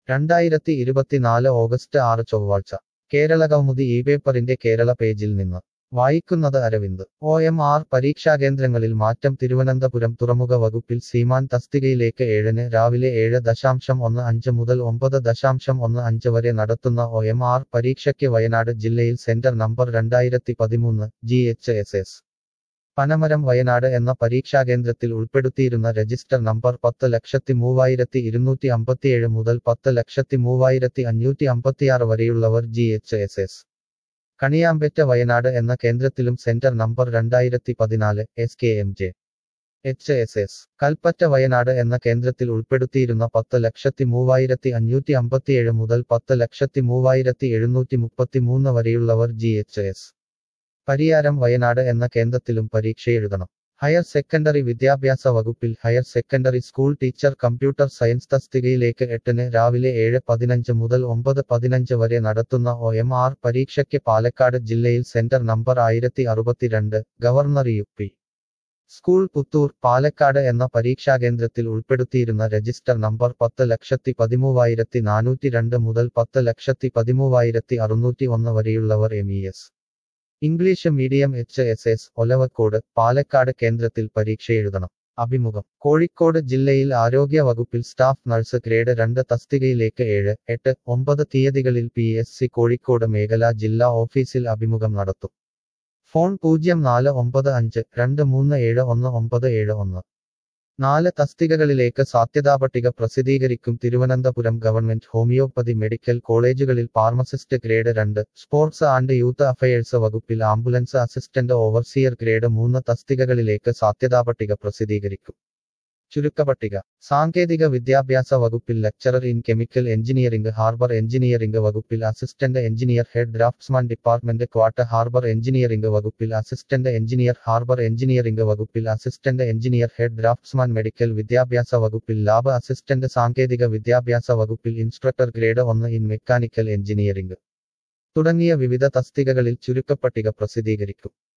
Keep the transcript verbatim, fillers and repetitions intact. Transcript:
രണ്ടായിരത്തി ഇരുപത്തിനാല് ഓഗസ്റ്റ് ആറ് ചൊവ്വാഴ്ച കേരളകൗമുദി ഈ പേപ്പറിന്റെ കേരള പേജിൽ നിന്ന് വായിക്കുന്നത് അരവിന്ദ്. ഒ എം ആർ പരീക്ഷാകേന്ദ്രങ്ങളിൽ മാറ്റം. തിരുവനന്തപുരം തുറമുഖ വകുപ്പിൽ സീമാൻ തസ്തികയിലേക്ക് ഏഴിന് രാവിലെ ഏഴ് ദശാംശം ഒന്ന് അഞ്ച് മുതൽ ഒമ്പത് ദശാംശം ഒന്ന് അഞ്ച് വരെ നടത്തുന്ന ഒ എം ആർ പരീക്ഷയ്ക്ക് വയനാട് ജില്ലയിൽ സെന്റർ നമ്പർ രണ്ടായിരത്തി പതിമൂന്ന് G H S S Panamaram Wayanad എന്ന പരീക്ഷാകേന്ദ്രത്തിൽ ഉൾപ്പെടുത്തിയിരുന്ന രജിസ്റ്റർ നമ്പർ പത്ത് ലക്ഷത്തി മൂവായിരത്തി ഇരുന്നൂറ്റി അമ്പത്തിയേഴ് മുതൽ പത്ത് ലക്ഷത്തി മൂവായിരത്തി അഞ്ഞൂറ്റി അമ്പത്തിയാറ് വരെയുള്ളവർ G H S S Kaniyambetta Wayanad എന്ന കേന്ദ്രത്തിലും സെന്റർ നമ്പർ രണ്ടായിരത്തി പതിനാല് S K M J H S S Kalpetta Wayanad എന്ന കേന്ദ്രത്തിൽ ഉൾപ്പെടുത്തിയിരുന്ന പത്ത് ലക്ഷത്തി മൂവായിരത്തി അഞ്ഞൂറ്റി അമ്പത്തിയേഴ് മുതൽ പത്ത് ലക്ഷത്തി മൂവായിരത്തി എഴുന്നൂറ്റി മുപ്പത്തിമൂന്ന് വരെയുള്ളവർ G H S Pariyaram Wayanad എന്ന കേന്ദ്രത്തിലും പരീക്ഷയെഴുതണം. ഹയർ സെക്കൻഡറി വിദ്യാഭ്യാസ വകുപ്പിൽ higher secondary school teacher computer science തസ്തികയിലേക്ക് എട്ടിന് രാവിലെ ഏഴ് പതിനഞ്ച് മുതൽ ഒമ്പത് പതിനഞ്ച് വരെ നടത്തുന്ന ഒ എം ആർ പരീക്ഷയ്ക്ക് പാലക്കാട് ജില്ലയിൽ സെന്റർ നമ്പർ ആയിരത്തി അറുപത്തിരണ്ട് governor U P school Puthur Palakkad എന്ന പരീക്ഷാകേന്ദ്രത്തിൽ ഉൾപ്പെടുത്തിയിരുന്ന രജിസ്റ്റർ നമ്പർ പത്ത് ലക്ഷത്തി പതിമൂവായിരത്തി നാനൂറ്റി രണ്ട് മുതൽ പത്ത് ലക്ഷത്തി പതിമൂവായിരത്തി അറുന്നൂറ്റി ഒന്ന് വരെയുള്ളവർ M E S English medium H S S Olavakkode Palakkad കേന്ദ്രത്തിൽ പരീക്ഷയെഴുതണം. അഭിമുഖം. കോഴിക്കോട് ജില്ലയിൽ ആരോഗ്യ വകുപ്പിൽ സ്റ്റാഫ് നഴ്സ് ഗ്രേഡ് രണ്ട് തസ്തികയിലേക്ക് ഏഴ് എട്ട് ഒമ്പത് തീയതികളിൽ പി എസ് സി കോഴിക്കോട് മേഖലാ ജില്ലാ ഓഫീസിൽ അഭിമുഖം നടത്തും. ഫോൺ പൂജ്യം നാല് ഒമ്പത് അഞ്ച് രണ്ട് മൂന്ന് ഏഴ് ഒന്ന് ഒമ്പത് ഏഴ് ഒന്ന്. നാല് തസ്തികകളിലേക്ക് സാധ്യതാപട്ടിക പ്രസിദ്ധീകരിക്കും. തിരുവനന്തപുരം ഗവൺമെന്റ് ഹോമിയോപ്പതി മെഡിക്കൽ കോളേജുകളിൽ ഫാർമസിസ്റ്റ് ഗ്രേഡ് രണ്ട്, സ്പോർട്സ് ആൻഡ് യൂത്ത് അഫയേഴ്സ് വകുപ്പിൽ ആംബുലൻസ് അസിസ്റ്റന്റ് ഓവർസിയർ ഗ്രേഡ് മൂന്ന് തസ്തികകളിലേക്ക് സാധ്യതാപട്ടിക പ്രസിദ്ധീകരിക്കും. ചുരുക്കപ്പട്ടിക. സാങ്കേതിക വിദ്യാഭ്യാസ വകുപ്പിൽ lecturer in chemical engineering, harbour engineering വകുപ്പിൽ assistant engineer head draftsman department quota, harbour engineering വകുപ്പിൽ അസിസ്റ്റന്റ് എഞ്ചിനീയർ, ഹാർബർ എഞ്ചിനീയറിംഗ് വകുപ്പിൽ assistant engineer head draftsman, medical വിദ്യാഭ്യാസ വകുപ്പിൽ ലാബ് അസിസ്റ്റന്റ്, സാങ്കേതിക വിദ്യാഭ്യാസ വകുപ്പിൽ ഇൻസ്ട്രക്ടർ ഗ്രേഡ് ഒന്ന് ഇൻ മെക്കാനിക്കൽ എഞ്ചിനീയറിംഗ് തുടങ്ങിയ വിവിധ തസ്തികകളിൽ ചുരുക്കപ്പട്ടിക പ്രസിദ്ധീകരിക്കും.